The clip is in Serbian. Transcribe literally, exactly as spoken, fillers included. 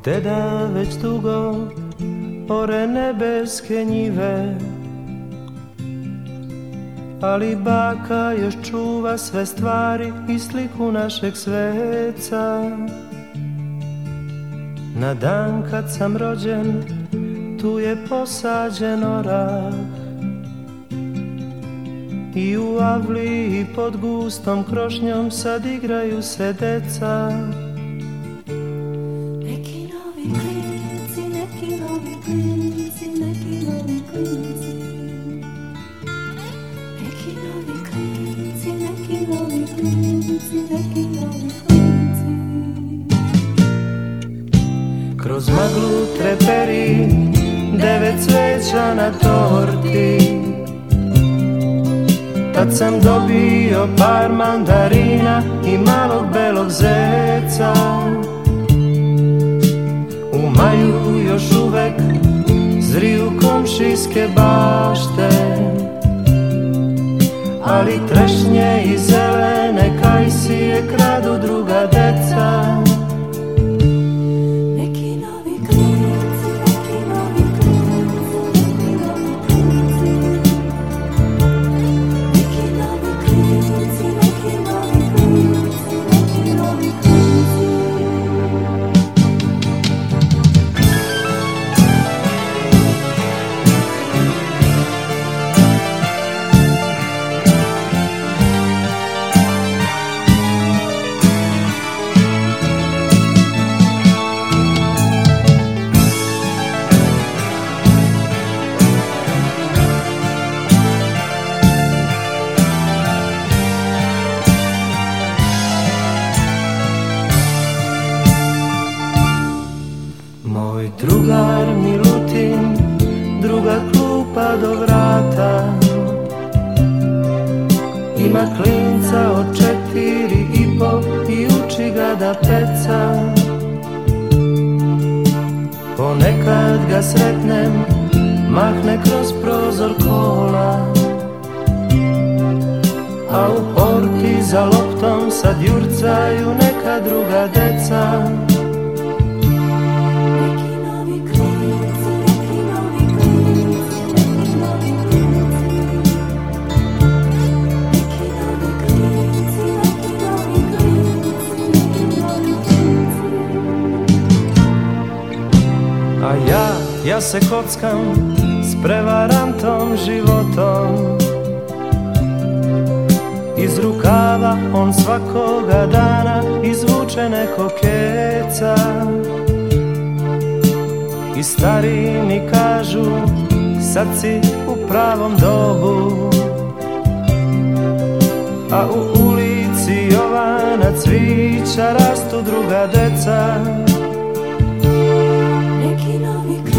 Deda već dugo ore nebeske njive, ali baka još čuva sve stvari i sliku našeg sveca. Na dan kad sam rođen, tu je posađen orah, i u avliji pod gustom krošnjom sad igraju se deca. Neki novi klinci, neki novi klinci, neki novi klinci, neki novi klinci, neki novi klinci, neki novi klinci. Kroz maglu treperi devet cveća na torti, tad sam dobio par mandarina i malog belog zeca. U maju još uvek zriju komšijske bašte, ali trešnje i zelene kajsije kradu druga deca. Moj drugar Milutin, druga klupa do vrata, ima klinca od četiri i po i uči ga da peca. Ponekad ga sretnem, mahne kroz prozor kola, a u porti za loptom sad jurcaju neka druga deca. A ja, ja se kockam s prevarantom životom, iz rukava on svakoga dana izvuče neko keca. I stari mi kažu, sad si u pravom dobu, a u ulici Jovana Cvića rastu druga deca. Neki novi